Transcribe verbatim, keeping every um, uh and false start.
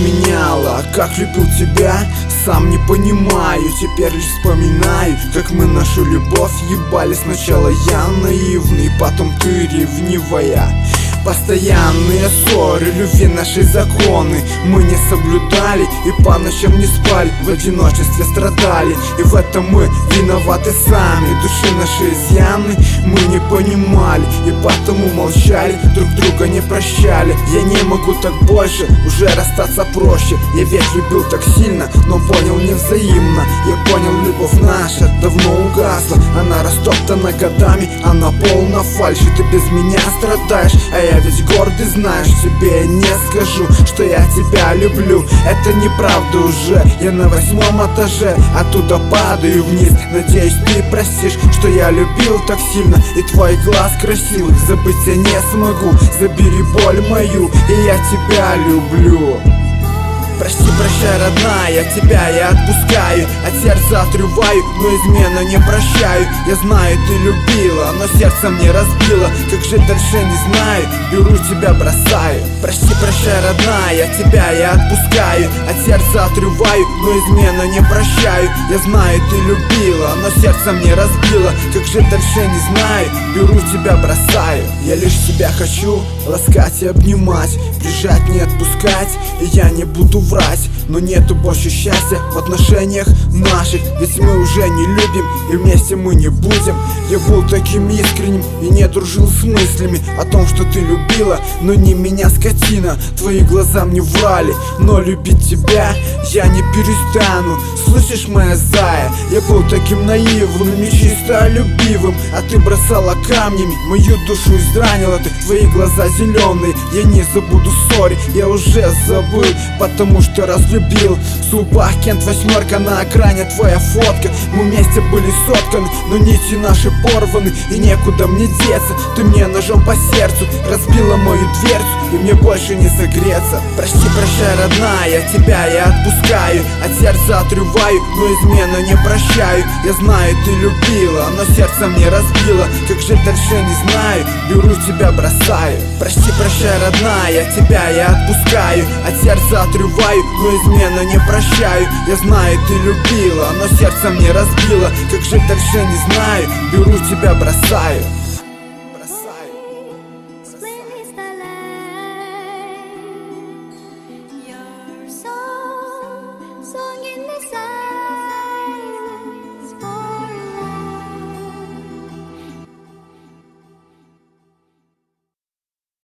изменяла. Как любил тебя, сам не понимаю. Теперь лишь вспоминаю, как мы нашу любовь ебали. Сначала я наивный, потом ты ревнивая. Постоянные ссоры, любви наши законы мы не соблюдали и по ночам не спали, в одиночестве страдали. И в этом мы виноваты сами. Души наши изъяны мы не понимали и потому молчали, друг друга не прощали. Я не могу так больше, уже расстаться проще. Я ведь любил так сильно, но понял невзаимно. Я понял, любовь наша давно угасла. Она растоптана годами, она полна фальши. Ты без меня страдаешь, а я ведь гордый, знаешь, тебе я не скажу, что я тебя люблю. Это неправда уже, я на восьмом этаже, оттуда падаю вниз. Надеюсь, ты простишь, что я любил так сильно, и твой глаз красивых забыть я не смогу. Забери боль мою, и я тебя люблю. Прости, прощай, родная, тебя я отпускаю, от сердца отрываю, но измену не прощаю. Я знаю, ты любила, но сердце мне разбило. Как жить дальше не знаю, беру тебя, бросаю. Прости, прощай, родная, тебя я отпускаю, от сердца отрываю, но измену не прощаю. Я знаю, ты любила, но сердце мне разбило. Как жить дальше не знаю, беру тебя, бросаю. Я лишь тебя хочу ласкать и обнимать, прижать, не отпускать, и я не буду врать. Но нету больше счастья в отношениях наших, ведь мы уже не любим и вместе мы не будем. Я был таким искренним и не дружил с мыслями о том, что ты любила, но не меня, скотина. Твои глаза мне врали, но любить тебя я не перестану. Слышишь, моя зая, я был таким наивным и чисто любивым, а ты бросала камнями, мою душу изранила ты. Твои глаза зеленые, я не забуду ссори, я уже забыл, потому что разлюбил. В зубах Кент восьмерка, на экране твоя фотка. Мы вместе были сотканы, но нити наши порваны, и некуда мне деться. Ты мне ножом по сердцу разбила мою дверцу, и мне больше не согреться. Прости, прощай, родная, тебя я отпускаю, от сердца отрываю, но измену не прощаю. Я знаю, ты любила, но сердце мне разбило. Как жить дальше не знаю, беру тебя, бросаю. Прости, прощай, родная, тебя я отпускаю, от сердца отрываю, но измену не прощаю. Я знаю, ты любила, но сердце мне разбило. Как жить дальше не знаю, беру тебя, бросаю. Song in the sun.